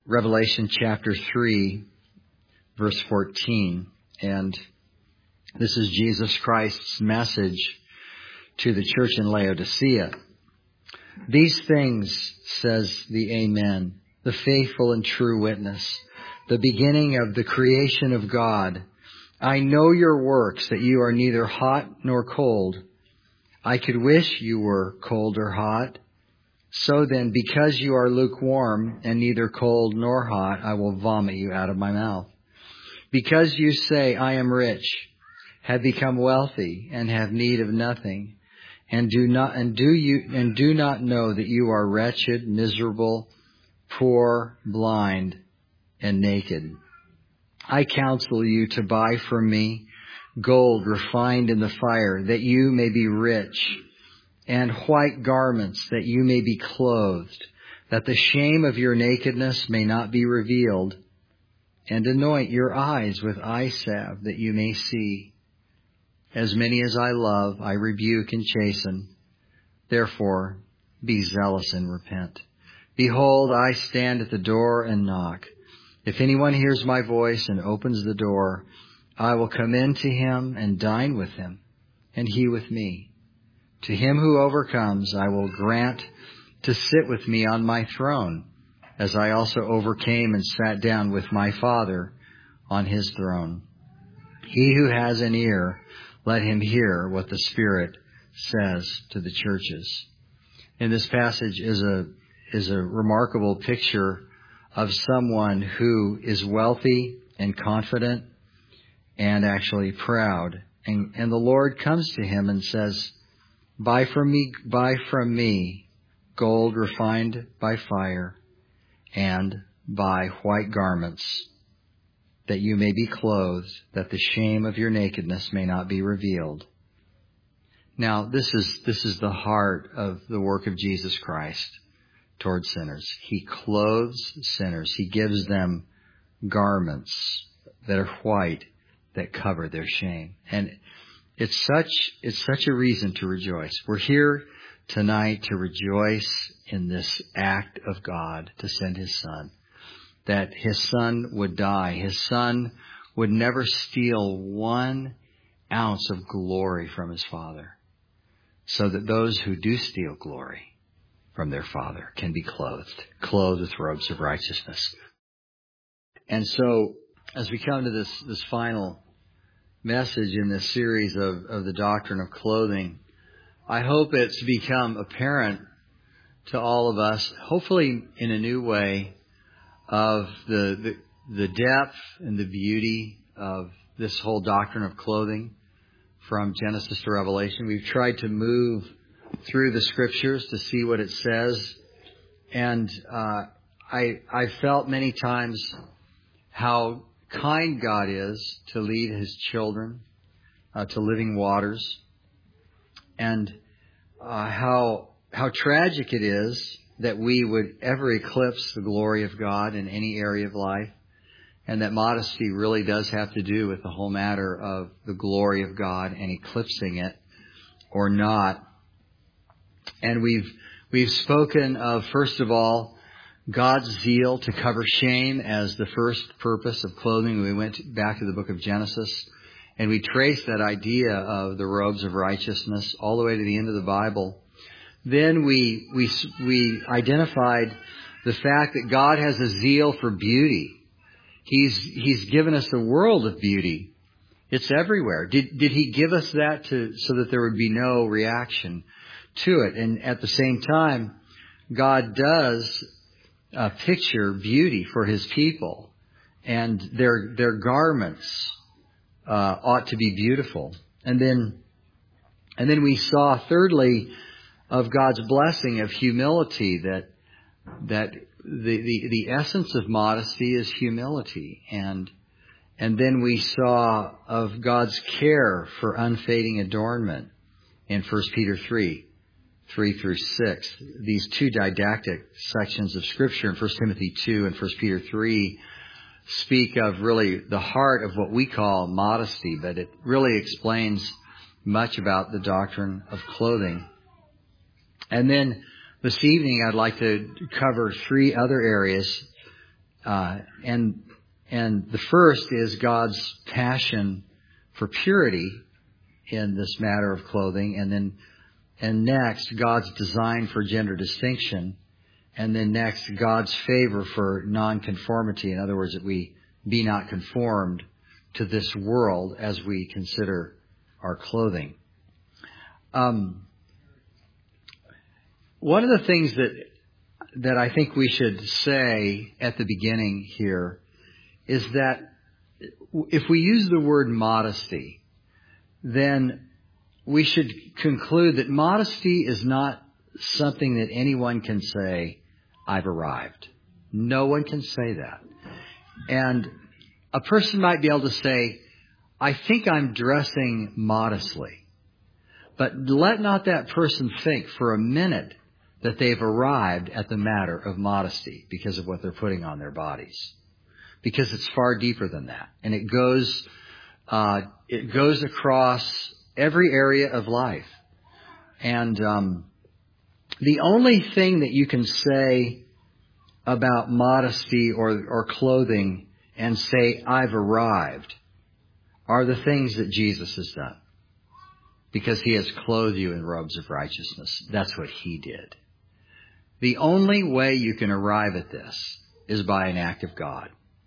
Revelation chapter 3, verse 14. And this is Jesus Christ's message to the church in Laodicea. These things, says the Amen, the faithful and true witness, the beginning of the creation of God. I know your works, that you are neither hot nor cold. I could wish you were cold or hot. So then, because you are lukewarm and neither cold nor hot, I will vomit you out of my mouth. Because you say, I am rich, have become wealthy, and have need of nothing, and do not know that you are wretched, miserable, poor, blind, and naked. I counsel you to buy from me gold refined in the fire, that you may be rich, and white garments, that you may be clothed, that the shame of your nakedness may not be revealed, and anoint your eyes with eye salve, that you may see. As many as I love, I rebuke and chasten. Therefore, be zealous and repent. Behold, I stand at the door and knock. If anyone hears my voice and opens the door, I will come in to him and dine with him, and he with me. To him who overcomes, I will grant to sit with me on my throne, as I also overcame and sat down with my Father on his throne. He who has an ear, let him hear what the Spirit says to the churches. In this passage is a remarkable picture of someone who is wealthy and confident and actually proud. And the Lord comes to him and says, Buy from me gold refined by fire, and buy white garments, that you may be clothed, that the shame of your nakedness may not be revealed. Now, this is the heart of the work of Jesus Christ toward sinners. He clothes sinners. He gives them garments that are white, that cover their shame. And it's such a reason to rejoice. We're here tonight to rejoice in this act of God to send His Son. That His Son would die. His Son would never steal 1 ounce of glory from His Father. So that those who do steal glory from their Father can be clothed with robes of righteousness. And so, as we come to this final message in this series of the doctrine of clothing, I hope it's become apparent to all of us, hopefully in a new way, of the depth and the beauty of this whole doctrine of clothing from Genesis to Revelation. We've tried to move through the Scriptures to see what it says, and I felt many times how kind God is to lead His children to living waters, and how tragic it is that we would ever eclipse the glory of God in any area of life, and that modesty really does have to do with the whole matter of the glory of God and eclipsing it or not. And we've spoken of, first of all, God's zeal to cover shame as the first purpose of clothing. We went back to the book of Genesis, and we traced that idea of the robes of righteousness all the way to the end of the Bible. Then we identified the fact that God has a zeal for beauty. He's given us a world of beauty. It's everywhere. Did He give us that so that there would be no reaction to it? And at the same time, God does picture beauty for His people, and their garments ought to be beautiful. And then we saw, thirdly, of God's blessing of humility, that the essence of modesty is humility, and then we saw of God's care for unfading adornment in 1 Peter 3 through 6. These two didactic sections of Scripture in 1 Timothy 2 and 1 Peter 3 speak of really the heart of what we call modesty, but it really explains much about the doctrine of clothing. And then this evening I'd like to cover 3 other areas And the first is God's passion for purity in this matter of clothing, and next, God's design for gender distinction, and then next, God's favor for nonconformity. In other words, that we be not conformed to this world as we consider our clothing. One of the things that I think we should say at the beginning here is that if we use the word modesty, then we should conclude that modesty is not something that anyone can say, I've arrived. No one can say that. And a person might be able to say, I think I'm dressing modestly. But let not that person think for a minute that they've arrived at the matter of modesty because of what they're putting on their bodies. Because it's far deeper than that. And it goes across every area of life. And the only thing that you can say about modesty or clothing and say, I've arrived, are the things that Jesus has done. Because He has clothed you in robes of righteousness. That's what He did. The only way you can arrive at this is by an act of God.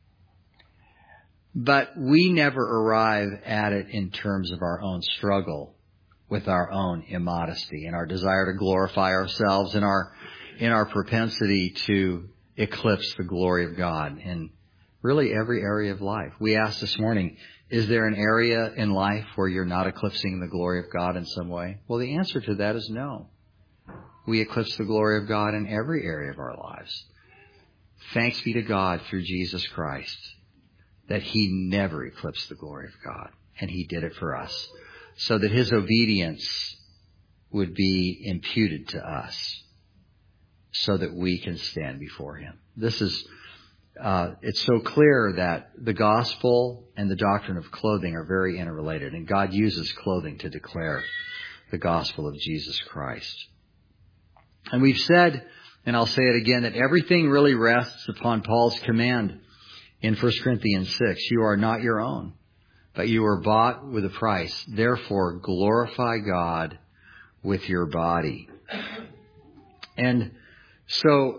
But we never arrive at it in terms of our own struggle with our own immodesty and our desire to glorify ourselves and in our propensity to eclipse the glory of God in really every area of life. We asked this morning, is there an area in life where you're not eclipsing the glory of God in some way? Well, the answer to that is no. We eclipse the glory of God in every area of our lives. Thanks be to God through Jesus Christ that He never eclipsed the glory of God. And He did it for us so that His obedience would be imputed to us so that we can stand before Him. This is, it's so clear that the gospel and the doctrine of clothing are very interrelated. And God uses clothing to declare the gospel of Jesus Christ. And we've said, and I'll say it again, that everything really rests upon Paul's command in 1 Corinthians 6. You are not your own, but you were bought with a price. Therefore, glorify God with your body. And so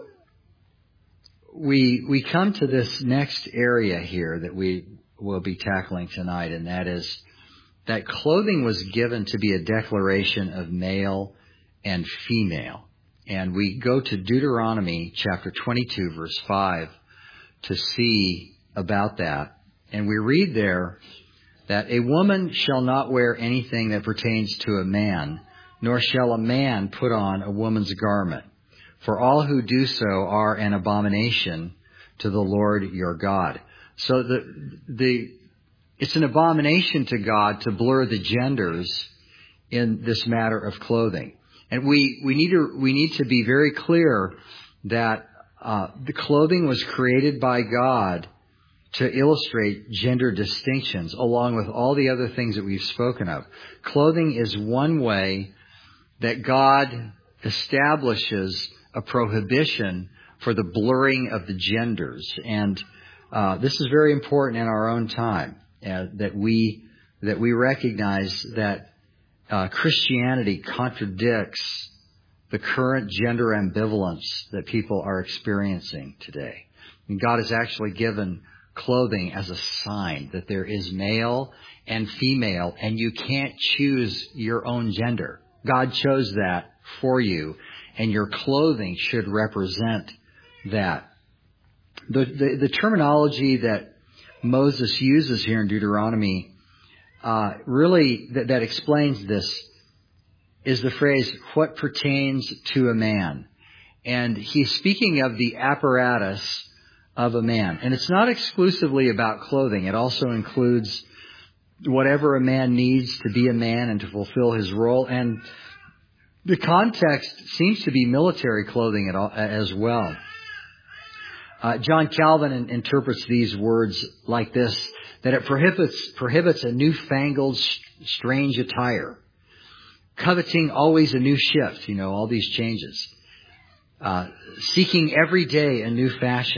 we come to this next area here that we will be tackling tonight, and that is that clothing was given to be a declaration of male and female. And we go to Deuteronomy chapter 22, verse 5, to see about that. And we read there that a woman shall not wear anything that pertains to a man, nor shall a man put on a woman's garment. For all who do so are an abomination to the Lord your God. So it's an abomination to God to blur the genders in this matter of clothing. And we need to be very clear that the clothing was created by God to illustrate gender distinctions along with all the other things that we've spoken of. Clothing is one way that God establishes a prohibition for the blurring of the genders. And this is very important in our own time, that we recognize that Christianity contradicts the current gender ambivalence that people are experiencing today. And God has actually given clothing as a sign that there is male and female, and you can't choose your own gender. God chose that for you, and your clothing should represent that. The terminology that Moses uses here in Deuteronomy really that explains this is the phrase, what pertains to a man. And he's speaking of the apparatus of a man. And it's not exclusively about clothing. It also includes whatever a man needs to be a man and to fulfill his role. And the context seems to be military clothing as well. John Calvin interprets these words like this, that it prohibits a newfangled, strange attire, coveting always a new shift, all these changes, seeking every day a new fashion,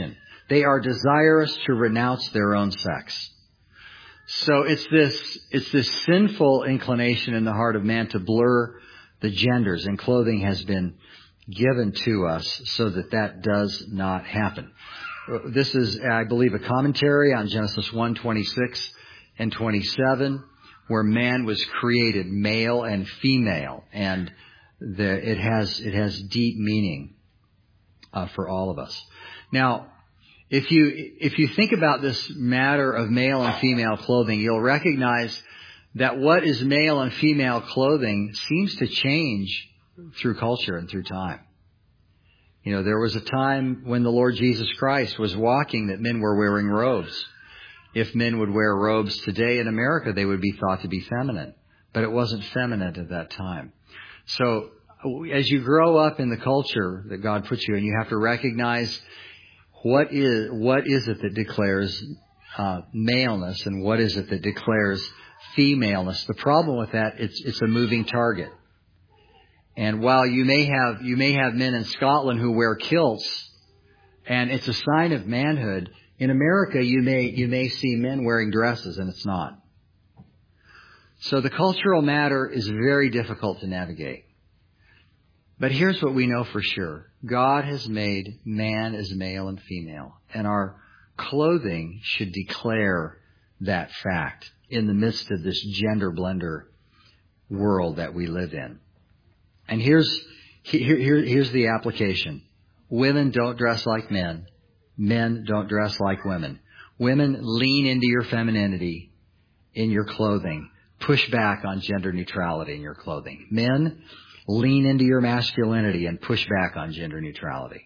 They are desirous to renounce their own sex. So it's this sinful inclination in the heart of man to blur the genders, and clothing has been given to us so that does not happen. This is, I believe, a commentary on Genesis 1:26 and 27, where man was created male and female, and it has deep meaning for all of us. Now, if you think about this matter of male and female clothing, you'll recognize that what is male and female clothing seems to change through culture and through time. You know, there was a time when the Lord Jesus Christ was walking that men were wearing robes. If men would wear robes today in America, they would be thought to be feminine. But it wasn't feminine at that time. So as you grow up in the culture that God puts you in, you have to recognize what is it that declares maleness and what is it that declares femaleness. The problem with that, it's a moving target. And while you may have men in Scotland who wear kilts, and it's a sign of manhood, in America you may see men wearing dresses, and it's not. So the cultural matter is very difficult to navigate. But here's what we know for sure. God has made man as male and female, and our clothing should declare that fact in the midst of this gender blender world that we live in. And here's the application. Women don't dress like men. Men don't dress like women. Women, lean into your femininity in your clothing. Push back on gender neutrality in your clothing. Men, lean into your masculinity and push back on gender neutrality.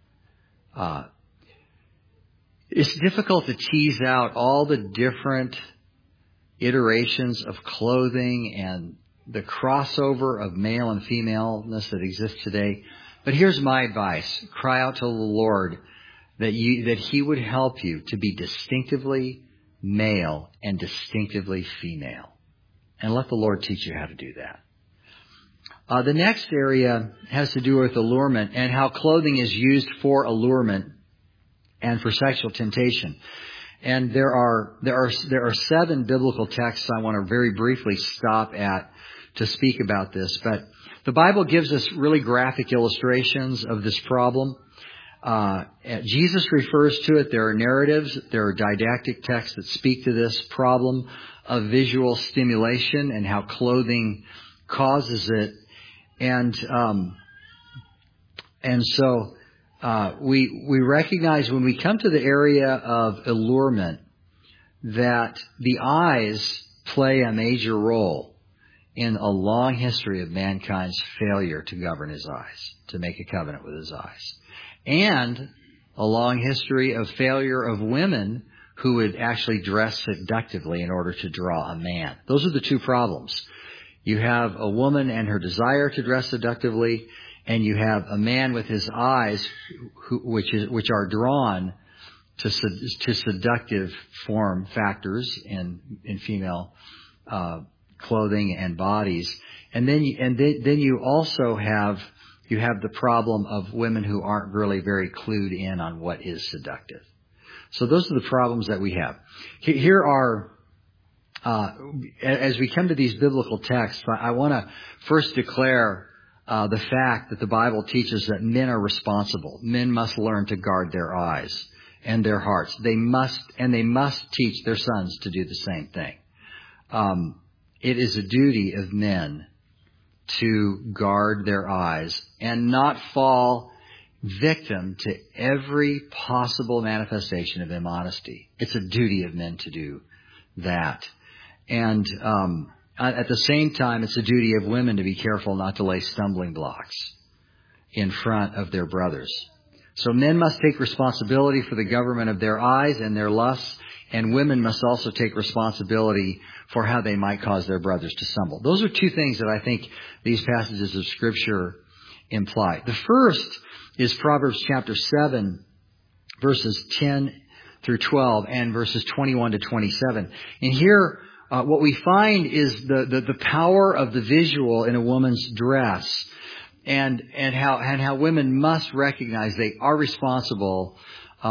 It's difficult to tease out all the different iterations of clothing and the crossover of male and femaleness that exists today. But here's my advice. Cry out to the Lord that He would help you to be distinctively male and distinctively female. And let the Lord teach you how to do that. The next area has to do with allurement and how clothing is used for allurement and for sexual temptation. And there are 7 biblical texts I want to very briefly stop at to speak about this. But the Bible gives us really graphic illustrations of this problem. Jesus refers to it. There are narratives, there are didactic texts that speak to this problem of visual stimulation and how clothing causes it. And so we recognize when we come to the area of allurement that the eyes play a major role in a long history of mankind's failure to govern his eyes, to make a covenant with his eyes. And a long history of failure of women who would actually dress seductively in order to draw a man. Those are the 2 problems. You have a woman and her desire to dress seductively, and you have a man with his eyes which are drawn to seductive form factors in female clothing and bodies. And then you also have the problem of women who aren't really very clued in on what is seductive. So those are the problems that we have. Here are, as we come to these biblical texts, I want to first declare the fact that the Bible teaches that men are responsible. Men must learn to guard their eyes and their hearts. They must teach their sons to do the same thing. It is a duty of men to guard their eyes and not fall victim to every possible manifestation of immodesty. It's a duty of men to do that. And at the same time, it's a duty of women to be careful not to lay stumbling blocks in front of their brothers. So men must take responsibility for the government of their eyes and their lusts, and women must also take responsibility for how they might cause their brothers to stumble. Those are 2 things that I think these passages of Scripture imply. The first is Proverbs chapter 7, verses 10 through 12 and verses 21 to 27. And here, what we find is the power of the visual in a woman's dress, and how women must recognize they are responsible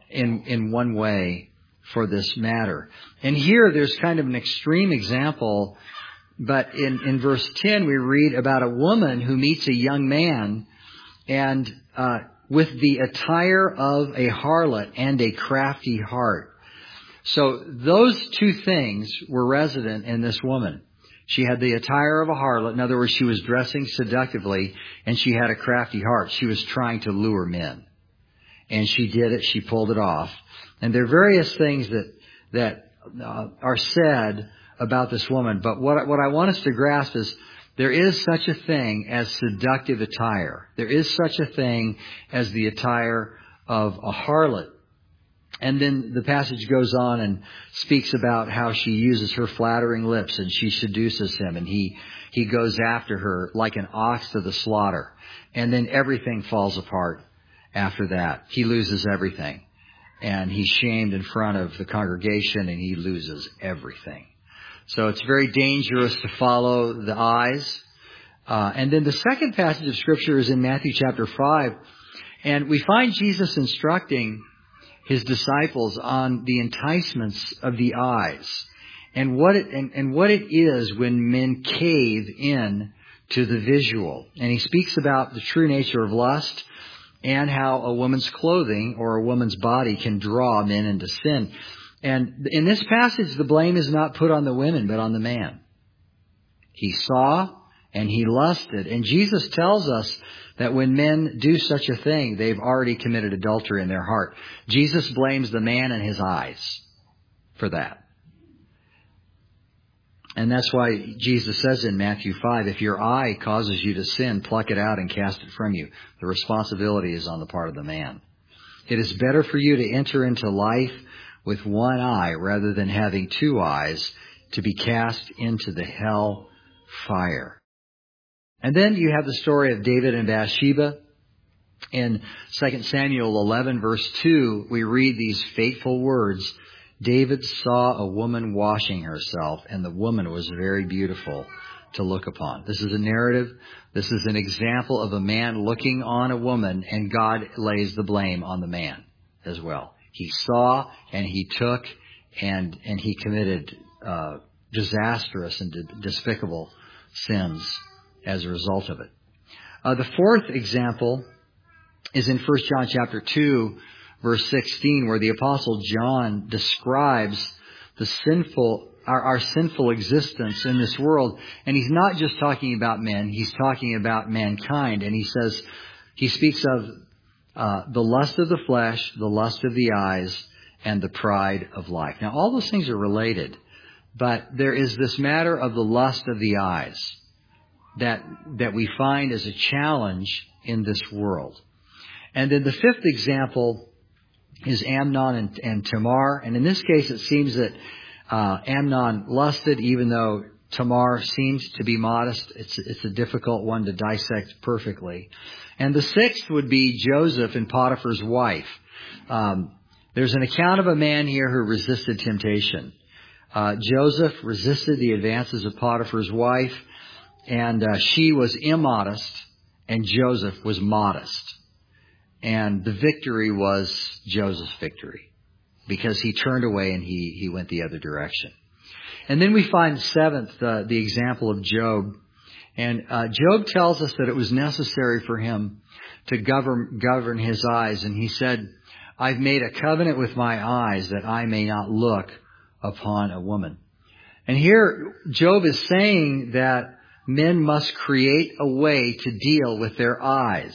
in one way for this matter. And here there's kind of an extreme example, but in verse 10 we read about a woman who meets a young man and with the attire of a harlot and a crafty heart. So those two things were resident in this woman. She had the attire of a harlot. In other words, she was dressing seductively, and she had a crafty heart. She was trying to lure men. And she did it. She pulled it off. And there are various things that are said about this woman. But what I want us to grasp is there is such a thing as seductive attire. There is such a thing as the attire of a harlot. And then the passage goes on and speaks about how she uses her flattering lips and she seduces him, and he goes after her like an ox to the slaughter. And then everything falls apart after that. He loses everything. And he's shamed in front of the congregation, and he loses everything. So it's very dangerous to follow the eyes. And then the second passage of Scripture is in Matthew chapter 5. And we find Jesus instructing His disciples on the enticements of the eyes and what it is when men cave in to the visual. And He speaks about the true nature of lust and how a woman's clothing or a woman's body can draw men into sin. And in this passage, the blame is not put on the women, but on the man. He saw and he lusted. And Jesus tells us that when men do such a thing, they've already committed adultery in their heart. Jesus blames the man and his eyes for that. And that's why Jesus says in Matthew 5, if your eye causes you to sin, pluck it out and cast it from you. The responsibility is on the part of the man. It is better for you to enter into life with one eye rather than having two eyes to be cast into the hell fire. And then you have the story of David and Bathsheba. In 2 Samuel 11, verse 2, we read these fateful words. David saw a woman washing herself, and the woman was very beautiful to look upon. This is a narrative. This is an example of a man looking on a woman, and God lays the blame on the man as well. He saw, and he took, and he committed disastrous and despicable sins as a result of it. The fourth example is in 1 John chapter 2, verse 16, where the Apostle John describes our sinful existence in this world. And he's not just talking about men, he's talking about mankind. And he speaks of the lust of the flesh, the lust of the eyes, and the pride of life. Now, all those things are related, but there is this matter of the lust of the eyes that we find as a challenge in this world. And then the fifth example is Amnon and Tamar. And in this case, it seems that Amnon lusted, even though Tamar seems to be modest. It's a difficult one to dissect perfectly. And the sixth would be Joseph and Potiphar's wife. There's an account of a man here who resisted temptation. Joseph resisted the advances of Potiphar's wife, and she was immodest, and Joseph was modest. And the victory was Joseph's victory, because he turned away and he went the other direction. And then we find seventh, the example of Job. And Job tells us that it was necessary for him to govern his eyes. And he said, I've made a covenant with my eyes that I may not look upon a woman. And here Job is saying that men must create a way to deal with their eyes.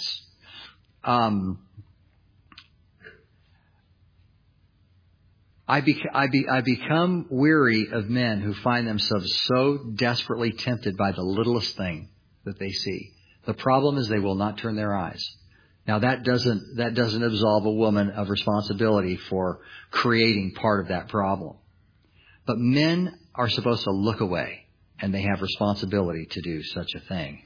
I become weary of men who find themselves so desperately tempted by the littlest thing that they see. The problem is they will not turn their eyes. Now that doesn't absolve a woman of responsibility for creating part of that problem. But men are supposed to look away, and they have responsibility to do such a thing.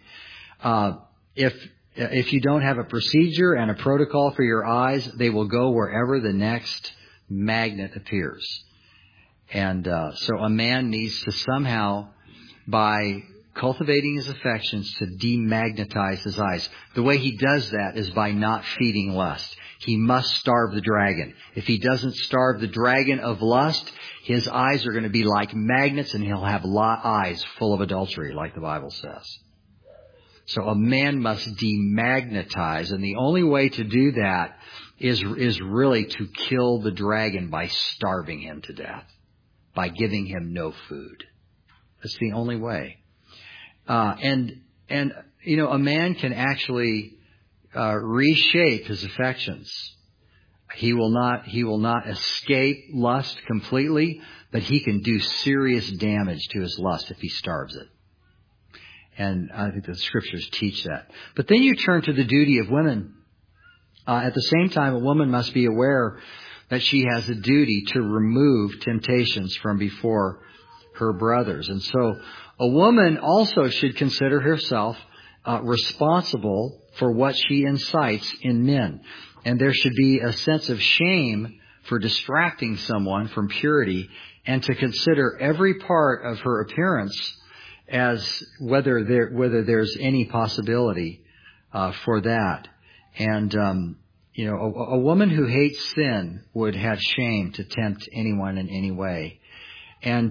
If you don't have a procedure and a protocol for your eyes, they will go wherever the next magnet appears. And so a man needs to somehow, by cultivating his affections, to demagnetize his eyes. The way he does that is by not feeding lust. He must starve the dragon. If he doesn't starve the dragon of lust, his eyes are going to be like magnets and he'll have eyes full of adultery, like the Bible says. So a man must demagnetize, and the only way to do that is really to kill the dragon by starving him to death, by giving him no food. That's the only way. And a man can actually reshape his affections. He will not escape lust completely, but he can do serious damage to his lust if he starves it. And I think the scriptures teach that. But then you turn to the duty of women. At the same time, a woman must be aware that she has a duty to remove temptations from before her brothers. And so a woman also should consider herself responsible for what she incites in men. And there should be a sense of shame for distracting someone from purity, and to consider every part of her appearance as whether there's any possibility for that. And a woman who hates sin would have shame to tempt anyone in any way. And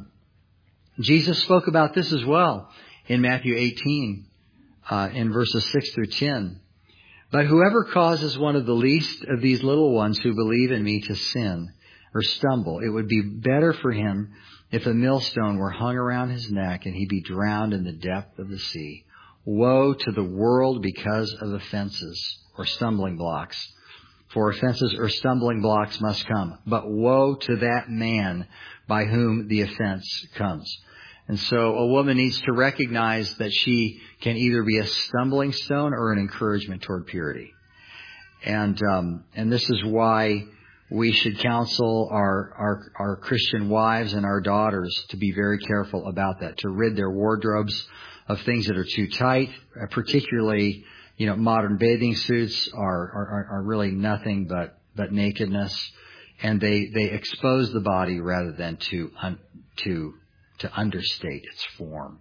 Jesus spoke about this as well in Matthew 18, in verses 6 through 10. But whoever causes one of the least of these little ones who believe in me to sin or stumble, it would be better for him if a millstone were hung around his neck and he be drowned in the depth of the sea. Woe to the world because of offenses or stumbling blocks. For offenses or stumbling blocks must come. But woe to that man by whom the offense comes. And so a woman needs to recognize that she can either be a stumbling stone or an encouragement toward purity. And this is why we should counsel our Christian wives and our daughters to be very careful about that, to rid their wardrobes of things that are too tight, particularly, modern bathing suits are really nothing but nakedness, and they expose the body rather than to understate its form.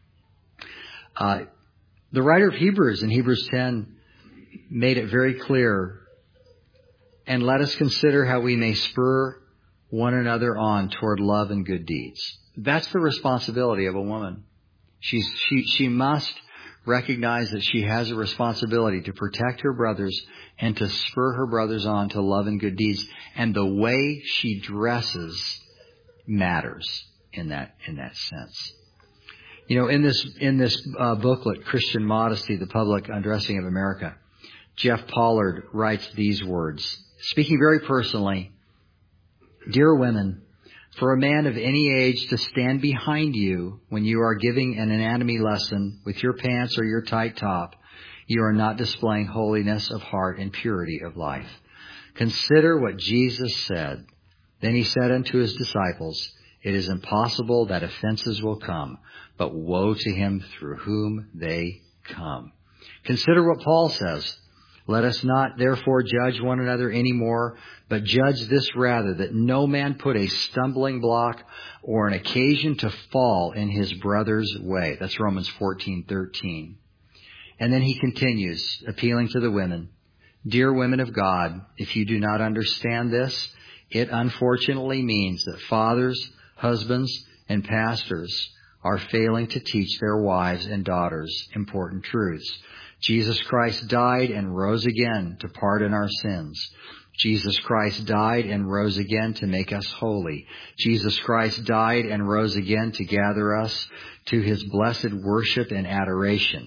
The writer of Hebrews in Hebrews 10 made it very clear, and let us consider how we may spur one another on toward love and good deeds. That's the responsibility of a woman. She must recognize that she has a responsibility to protect her brothers and to spur her brothers on to love and good deeds. And the way she dresses matters in that sense. In this booklet, Christian Modesty, the Public Undressing of America, Jeff Pollard writes these words, speaking very personally: Dear women, for a man of any age to stand behind you when you are giving an anatomy lesson with your pants or your tight top, you are not displaying holiness of heart and purity of life. Consider what Jesus said. Then he said unto his disciples, it is impossible that offenses will come, but woe to him through whom they come. Consider what Paul says. Let us not therefore judge one another any more, but judge this rather, that no man put a stumbling block or an occasion to fall in his brother's way. That's Romans 14:13. And then he continues, appealing to the women. Dear women of God, if you do not understand this, it unfortunately means that fathers, husbands, and pastors are failing to teach their wives and daughters important truths. Jesus Christ died and rose again to pardon our sins. Jesus Christ died and rose again to make us holy. Jesus Christ died and rose again to gather us to his blessed worship and adoration.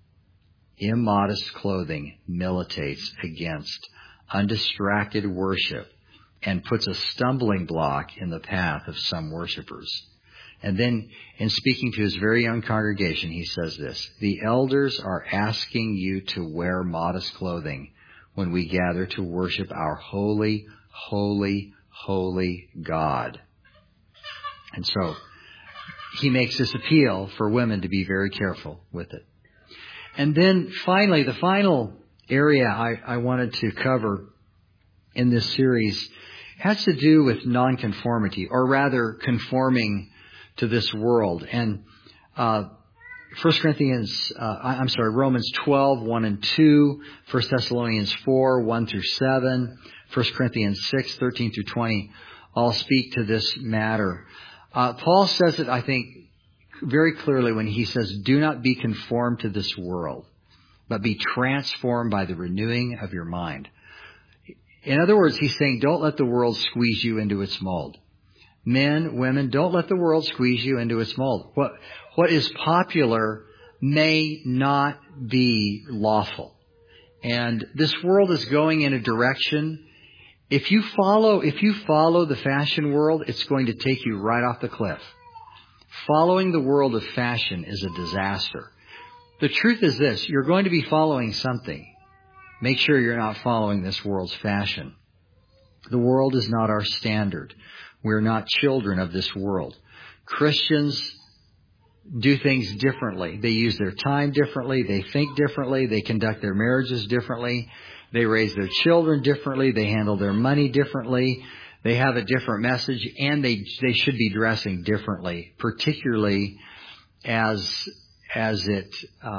Immodest clothing militates against undistracted worship and puts a stumbling block in the path of some worshipers. And then in speaking to his very young congregation, he says this: the elders are asking you to wear modest clothing when we gather to worship our holy, holy, holy God. And so he makes this appeal for women to be very careful with it. And then finally, the final area I wanted to cover in this series has to do with nonconformity, or rather conforming to this world. And Romans 12, 1 and 2, 1 Thessalonians 4, 1 through 7, 1 Corinthians 6, 13 through 20, all speak to this matter. Paul says it, I think, very clearly when he says, do not be conformed to this world, but be transformed by the renewing of your mind. In other words, he's saying, don't let the world squeeze you into its mold. Men, women, don't let the world squeeze you into its mold. What is popular may not be lawful. And this world is going in a direction. If you follow the fashion world, it's going to take you right off the cliff. Following the world of fashion is a disaster. The truth is this, you're going to be following something. Make sure you're not following this world's fashion. The world is not our standard. We're not children of this world. Christians do things differently. They use their time differently. They think differently. They conduct their marriages differently. They raise their children differently. They handle their money differently. They have a different message, and they should be dressing differently, particularly as it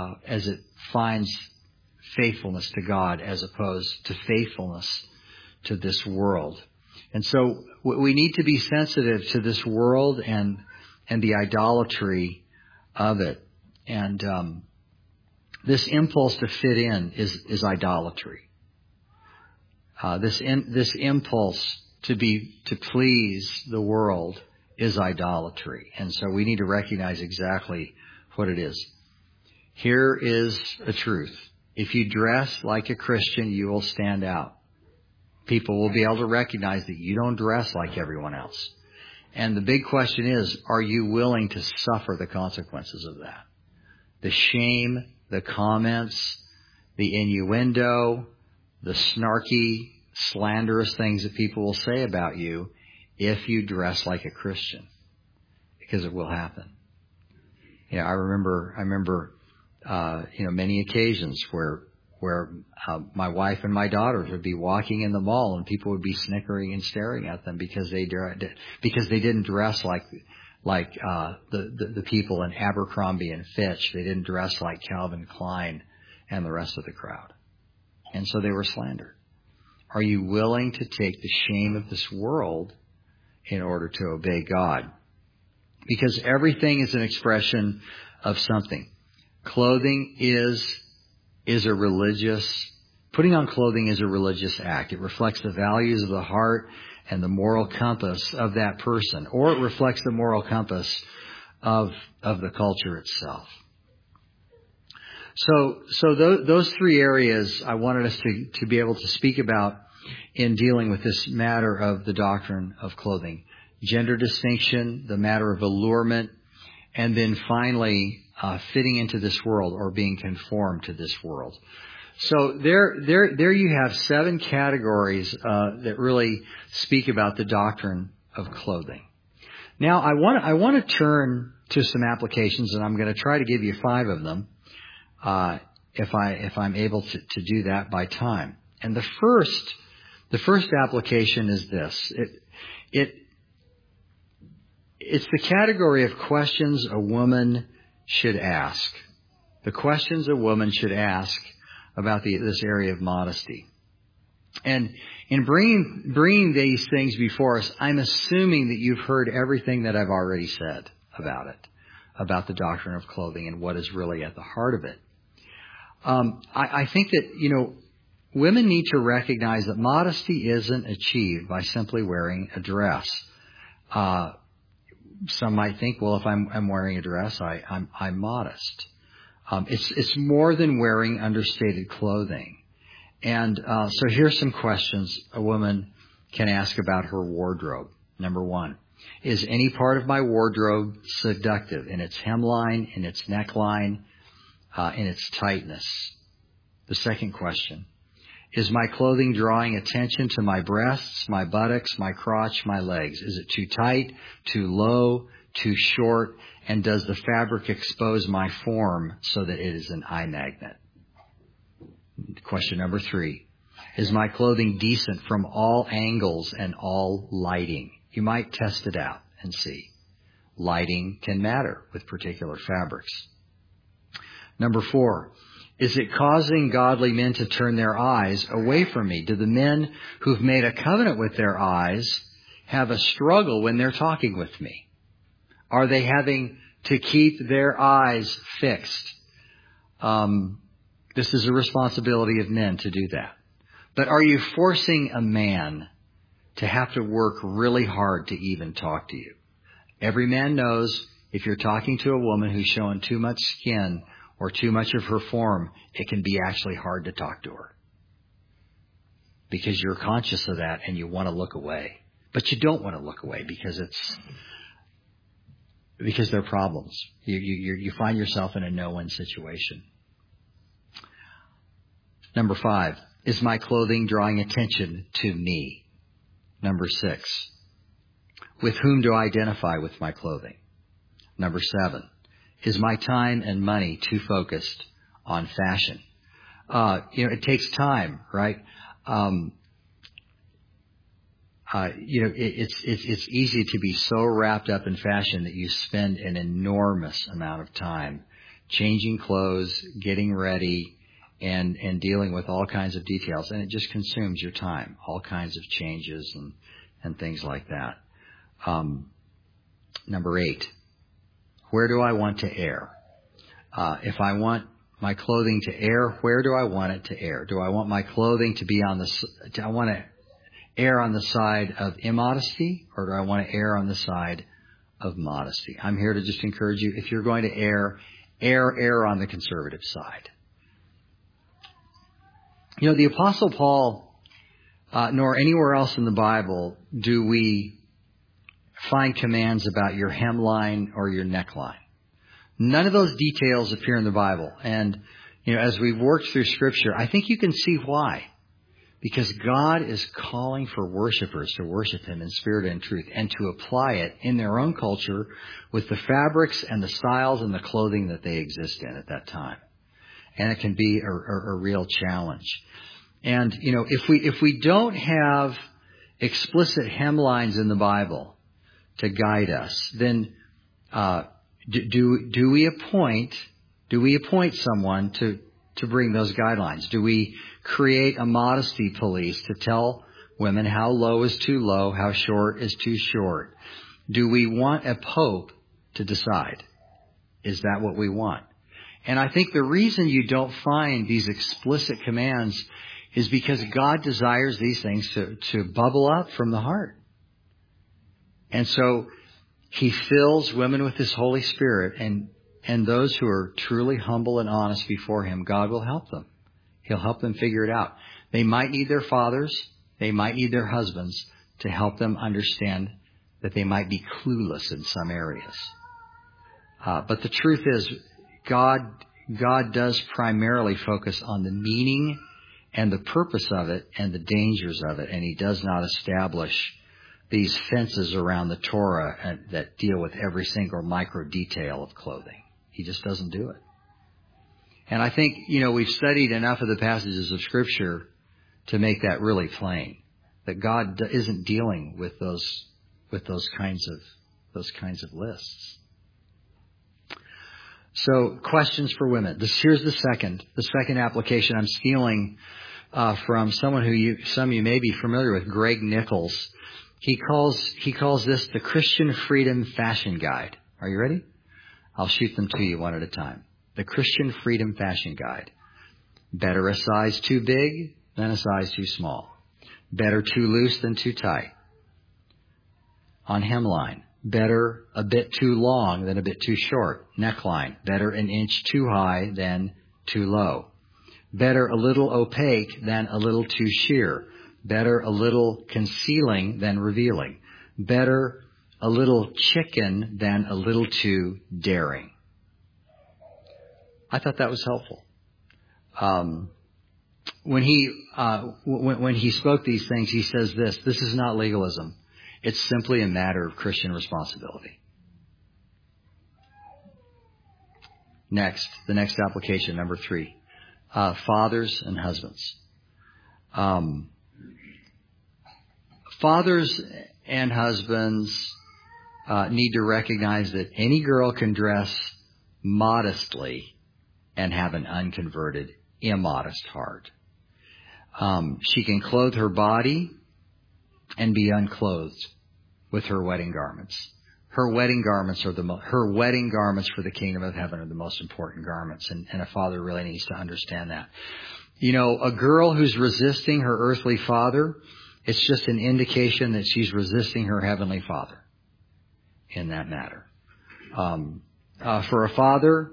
finds faithfulness to God as opposed to faithfulness to this world. And so we need to be sensitive to this world and the idolatry of it. And this impulse to fit in is idolatry. This impulse to please the world is idolatry. And so we need to recognize exactly what it is. Here is a truth. If you dress like a Christian, you will stand out. People will be able to recognize that you don't dress like everyone else. And the big question is, are you willing to suffer the consequences of that? The shame, the comments, the innuendo, the snarky, slanderous things that people will say about you if you dress like a Christian. Because it will happen. I remember many occasions where my wife and my daughters would be walking in the mall and people would be snickering and staring at them because they didn't dress like the people in Abercrombie and Fitch. They didn't dress like Calvin Klein and the rest of the crowd. And so they were slandered. Are you willing to take the shame of this world in order to obey God? Because everything is an expression of something. Clothing putting on clothing is a religious act. It reflects the values of the heart and the moral compass of that person, or it reflects the moral compass of the culture itself. So those three areas I wanted us to be able to speak about in dealing with this matter of the doctrine of clothing. Gender distinction, the matter of allurement, and then finally fitting into this world or being conformed to this world. So there you have 7 categories that really speak about the doctrine of clothing. Now I want to turn to some applications, and I'm going to try to give you 5 of them if I'm able to do that by time. And the first application is this. It's the category of questions a woman should ask. The questions a woman should ask about this area of modesty. And in bringing these things before us, I'm assuming that you've heard everything that I've already said about it, about the doctrine of clothing and what is really at the heart of it. I think that, women need to recognize that modesty isn't achieved by simply wearing a dress. Some might think, well, if I'm wearing a dress, I'm modest. It's more than wearing understated clothing. And so here's some questions a woman can ask about her wardrobe. Number 1, is any part of my wardrobe seductive in its hemline, in its neckline, in its tightness? The second question, is my clothing drawing attention to my breasts, my buttocks, my crotch, my legs? Is it too tight, too low, too short? And does the fabric expose my form so that it is an eye magnet? Question number 3, is my clothing decent from all angles and all lighting? You might test it out and see. Lighting can matter with particular fabrics. Number 4, is it causing godly men to turn their eyes away from me? Do the men who've made a covenant with their eyes have a struggle when they're talking with me? Are they having to keep their eyes fixed? This is a responsibility of men to do that. But are you forcing a man to have to work really hard to even talk to you? Every man knows if you're talking to a woman who's showing too much skin or too much of her form, it can be actually hard to talk to her. Because you're conscious of that and you want to look away. But you don't want to look away because there are problems. You find yourself in a no-win situation. Number 5, is my clothing drawing attention to me? Number 6, with whom do I identify with my clothing? Number 7, is my time and money too focused on fashion? It takes time, right? It's easy to be so wrapped up in fashion that you spend an enormous amount of time changing clothes, getting ready, and dealing with all kinds of details. And it just consumes your time, all kinds of changes and things like that. Number 8, where do I want to err? If I want my clothing to err, where do I want it to err? Do I want my clothing to be I want to err on the side of immodesty, or do I want to err on the side of modesty? I'm here to just encourage you, if you're going to err on the conservative side. The Apostle Paul, nor anywhere else in the Bible do we find commands about your hemline or your neckline. None of those details appear in the Bible. And, as we've worked through Scripture, I think you can see why. Because God is calling for worshipers to worship Him in spirit and truth and to apply it in their own culture with the fabrics and the styles and the clothing that they exist in at that time. And it can be a real challenge. And, if we don't have explicit hemlines in the Bible to guide us, then do we appoint someone to bring those guidelines? Do we create a modesty police to tell women how low is too low, how short is too short? Do we want a pope to decide? Is that what we want? And I think the reason you don't find these explicit commands is because God desires these things to bubble up from the heart. And so He fills women with His Holy Spirit, and those who are truly humble and honest before Him, God will help them. He'll help them figure it out. They might need their fathers, they might need their husbands to help them understand that they might be clueless in some areas. But the truth is, God does primarily focus on the meaning and the purpose of it and the dangers of it, and He does not establish these fences around the Torah that deal with every single micro detail of clothing. He just doesn't do it. And I think, we've studied enough of the passages of Scripture to make that really plain, that God isn't dealing with those kinds of lists. So, questions for women. Here's the second application. I'm stealing from someone some of you may be familiar with, Greg Nichols. He calls this the Christian Freedom Fashion Guide. Are you ready? I'll shoot them to you one at a time. The Christian Freedom Fashion Guide. Better a size too big than a size too small. Better too loose than too tight. On hemline. Better a bit too long than a bit too short. Neckline. Better an inch too high than too low. Better a little opaque than a little too sheer. Better a little concealing than revealing. Better a little chicken than a little too daring. I thought that was helpful. When he spoke these things, he says this is not legalism. It's simply a matter of Christian responsibility. The next application, number 3. Fathers and husbands. Fathers and husbands need to recognize that any girl can dress modestly and have an unconverted, immodest heart. She can clothe her body and be unclothed with her wedding garments. Her wedding garments for the kingdom of heaven are the most important garments, and a father really needs to understand that. You know, a girl who's resisting her earthly father, it's just an indication that she's resisting her heavenly Father in that matter. For a father,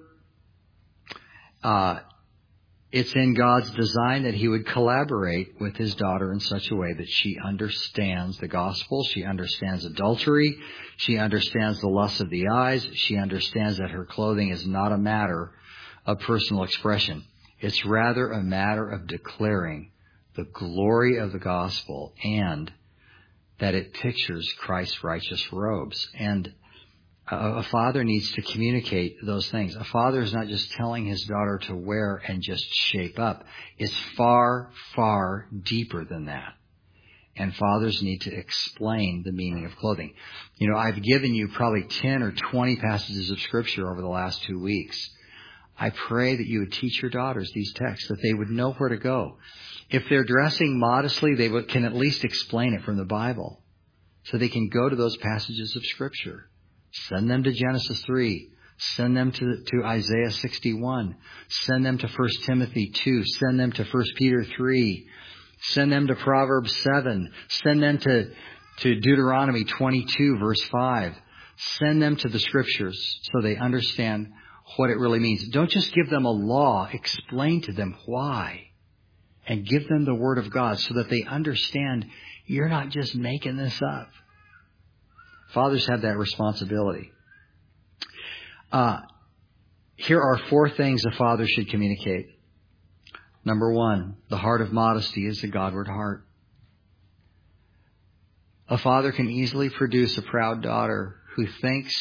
it's in God's design that he would collaborate with his daughter in such a way that she understands the gospel, she understands adultery, she understands the lust of the eyes, she understands that her clothing is not a matter of personal expression. It's rather a matter of declaring the glory of the gospel, and that it pictures Christ's righteous robes. And a father needs to communicate those things. A father is not just telling his daughter to wear and just shape up. It's far, far deeper than that. And fathers need to explain the meaning of clothing. You know, I've given you probably 10 or 20 passages of Scripture over the last 2 weeks. I pray that you would teach your daughters these texts, that they would know where to go. If they're dressing modestly, they can at least explain it from the Bible. So they can go to those passages of Scripture. Send them to Genesis 3. Send them to Isaiah 61. Send them to 1 Timothy 2. Send them to 1 Peter 3. Send them to Proverbs 7. Send them to Deuteronomy 22, verse 5. Send them to the Scriptures so they understand what it really means. Don't just give them a law. Explain to them why. And give them the Word of God so that they understand you're not just making this up. Fathers have that responsibility. Here are 4 things a father should communicate. Number 1, the heart of modesty is the Godward heart. A father can easily produce a proud daughter who thinks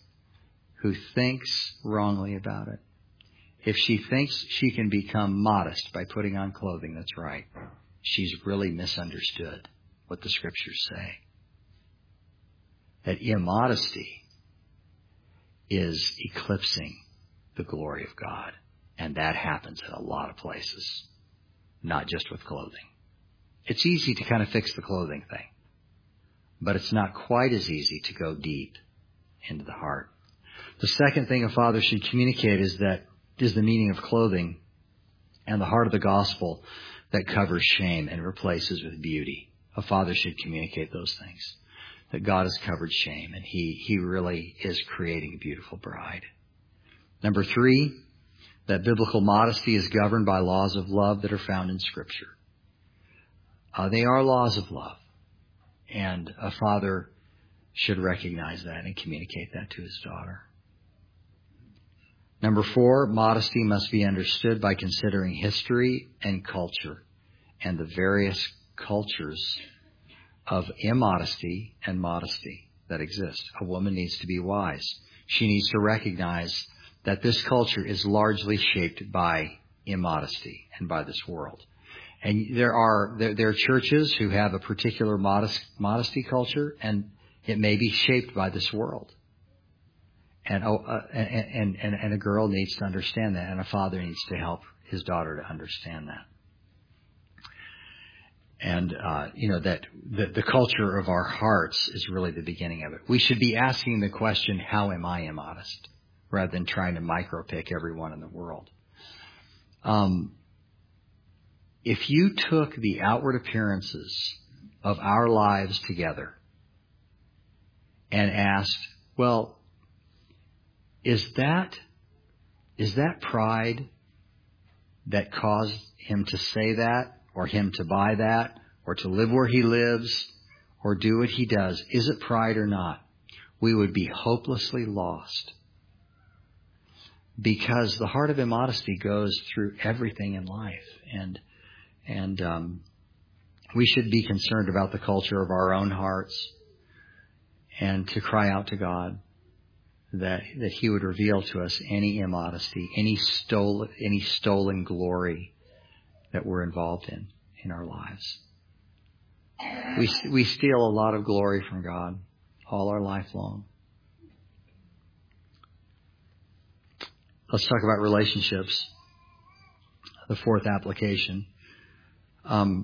wrongly about it. If she thinks she can become modest by putting on clothing that's right, she's really misunderstood what the Scriptures say. That immodesty is eclipsing the glory of God. And that happens in a lot of places, not just with clothing. It's easy to kind of fix the clothing thing, but it's not quite as easy to go deep into the heart. The second thing a father should communicate is the meaning of clothing and the heart of the gospel that covers shame and replaces with beauty. A father should communicate those things. That God has covered shame, and He really is creating a beautiful bride. Number 3, that biblical modesty is governed by laws of love that are found in Scripture. They are laws of love, and a father should recognize that and communicate that to his daughter. Number 4, modesty must be understood by considering history and culture and the various cultures of immodesty and modesty that exist. A woman needs to be wise. She needs to recognize that this culture is largely shaped by immodesty and by this world. And there are churches who have a particular modesty culture, and it may be shaped by this world. And a girl needs to understand that, and a father needs to help his daughter to understand that. And, that the culture of our hearts is really the beginning of it. We should be asking the question, how am I immodest? Rather than trying to micro-pick everyone in the world. If you took the outward appearances of our lives together and asked, well, is that pride that caused him to say that, or him to buy that, or to live where he lives, or do what he does? Is it pride or not? We would be hopelessly lost. Because the heart of immodesty goes through everything in life. And we should be concerned about the culture of our own hearts and to cry out to God that He would reveal to us any immodesty, any stolen glory that we're involved in our lives. We steal a lot of glory from God all our life long. Let's talk about relationships. The fourth application. And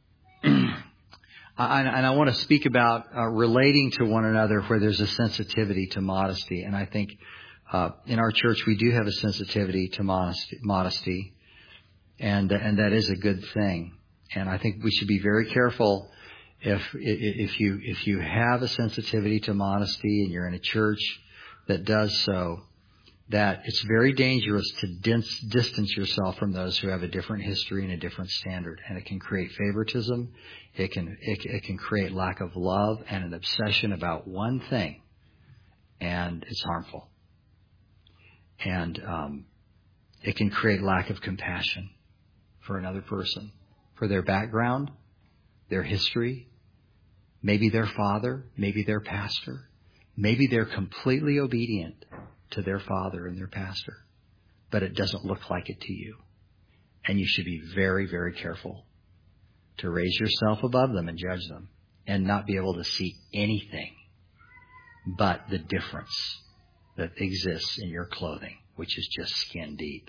I want to speak about relating to one another where there's a sensitivity to modesty. And I think in our church we do have a sensitivity to modesty, and that is a good thing. And I think we should be very careful if you have a sensitivity to modesty and you're in a church that does so, that it's very dangerous to distance yourself from those who have a different history and a different standard. And it can create favoritism. It can create lack of love and an obsession about one thing. And it's harmful. And it can create lack of compassion for another person, for their background, their history, maybe their father, maybe their pastor. Maybe they're completely obedient to their father and their pastor, but it doesn't look like it to you. And you should be very, very careful to raise yourself above them and judge them and not be able to see anything but the difference that exists in your clothing, which is just skin deep.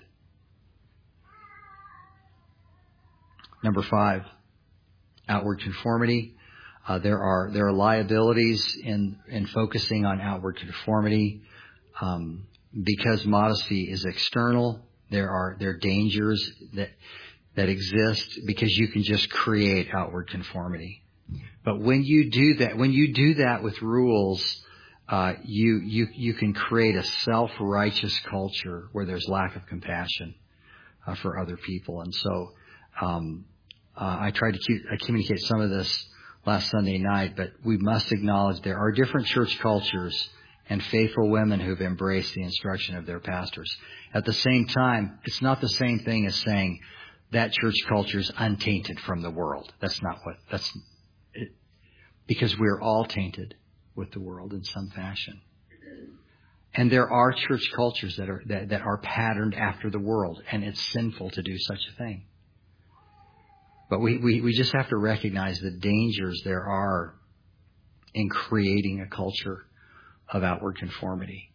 Number 5, outward conformity. There are liabilities in focusing on outward conformity. Because modesty is external, there are dangers that exist because you can just create outward conformity. But when you do that with rules, you can create a self-righteous culture where there's lack of compassion for other people. And so I tried to communicate some of this last Sunday night, but we must acknowledge there are different church cultures and faithful women who've embraced the instruction of their pastors. At the same time, it's not the same thing as saying that church culture is untainted from the world. That's not what, that's it, because we're all tainted with the world in some fashion. And there are church cultures that are patterned after the world, and it's sinful to do such a thing. But we just have to recognize the dangers there are in creating a culture of outward conformity.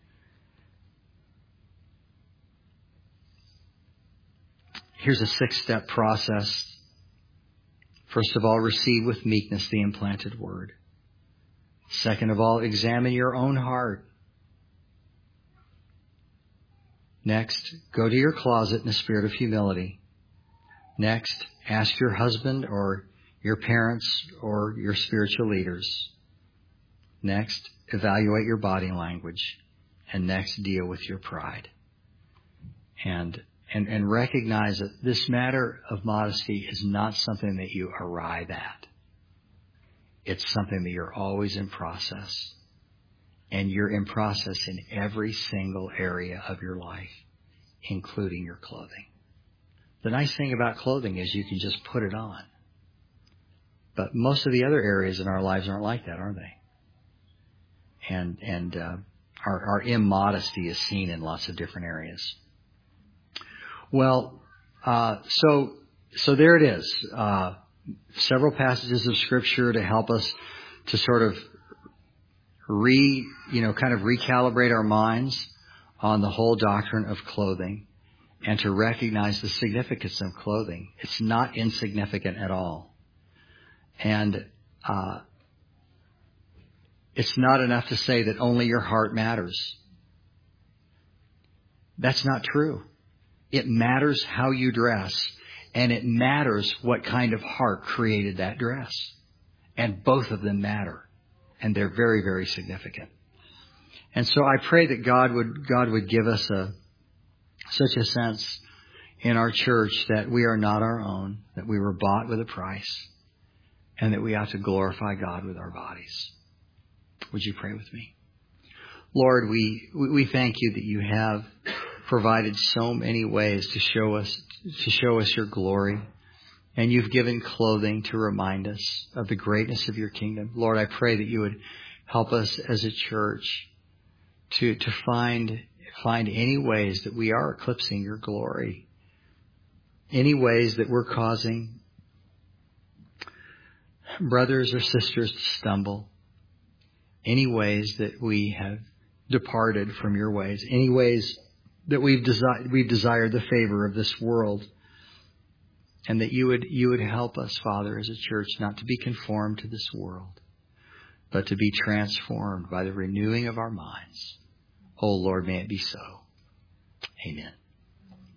Here's a 6-step process. First of all, receive with meekness the implanted word. Second of all, examine your own heart. Next, go to your closet in a spirit of humility. Next, ask your husband or your parents or your spiritual leaders. Next, evaluate your body language. And next, deal with your pride. And recognize that this matter of modesty is not something that you arrive at. It's something that you're always in process. And you're in process in every single area of your life, including your clothing. The nice thing about clothing is you can just put it on. But most of the other areas in our lives aren't like that, are they? And our immodesty is seen in lots of different areas. Well, so there it is. Several passages of Scripture to help us to sort of recalibrate our minds on the whole doctrine of clothing and to recognize the significance of clothing. It's not insignificant at all. And it's not enough to say that only your heart matters. That's not true. It matters how you dress, and it matters what kind of heart created that dress. And both of them matter, and they're very, very significant. And so I pray that God would give us such a sense in our church that we are not our own, that we were bought with a price, and that we ought to glorify God with our bodies. Would you pray with me? Lord, we thank you that you have provided so many ways to show us your glory. And you've given clothing to remind us of the greatness of your kingdom. Lord, I pray that you would help us as a church to find any ways that we are eclipsing your glory. Any ways that we're causing brothers or sisters to stumble. Any ways that we have departed from your ways. Any ways that we've desired the favor of this world, and that you would help us, Father, as a church, not to be conformed to this world, but to be transformed by the renewing of our minds. Oh Lord, may it be so. Amen.